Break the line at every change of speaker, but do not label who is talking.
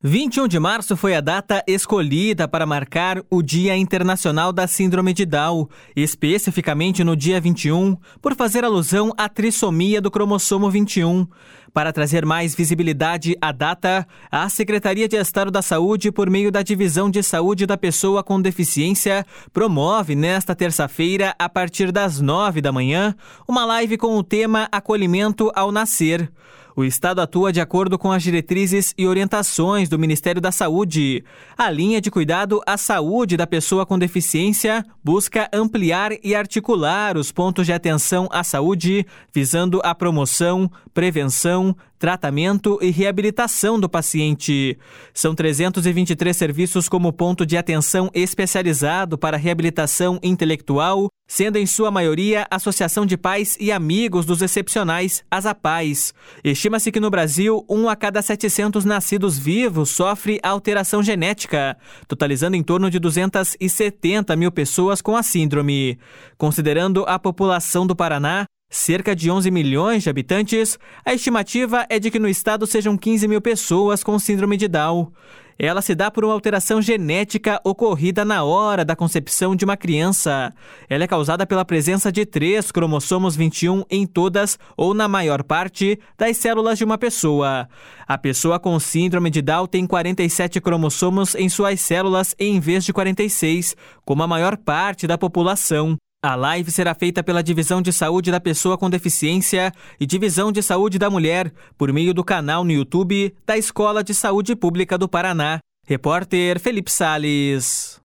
21 de março foi a data escolhida para marcar o Dia Internacional da Síndrome de Down, especificamente no dia 21, por fazer alusão à trissomia do cromossomo 21. Para trazer mais visibilidade à data, a Secretaria de Estado da Saúde, por meio da Divisão de Saúde da Pessoa com Deficiência, promove nesta terça-feira, a partir das 9 da manhã, uma live com o tema Acolhimento ao Nascer. O Estado atua de acordo com as diretrizes e orientações do Ministério da Saúde. A linha de cuidado à saúde da pessoa com deficiência busca ampliar e articular os pontos de atenção à saúde, visando a promoção, prevenção, tratamento e reabilitação do paciente. São 323 serviços como ponto de atenção especializado para reabilitação intelectual, sendo em sua maioria Associação de Pais e Amigos dos Excepcionais, as APAES. Estima-se que no Brasil, 1 a cada 700 nascidos vivos sofre alteração genética, totalizando em torno de 270 mil pessoas com a síndrome. Considerando a população do Paraná, cerca de 11 milhões de habitantes, a estimativa é de que no estado sejam 15 mil pessoas com síndrome de Down. Ela se dá por uma alteração genética ocorrida na hora da concepção de uma criança. Ela é causada pela presença de 3 cromossomos 21 em todas ou na maior parte das células de uma pessoa. A pessoa com síndrome de Down tem 47 cromossomos em suas células em vez de 46, como a maior parte da população. A live será feita pela Divisão de Saúde da Pessoa com Deficiência e Divisão de Saúde da Mulher, por meio do canal no YouTube da Escola de Saúde Pública do Paraná. Repórter Felipe Salles.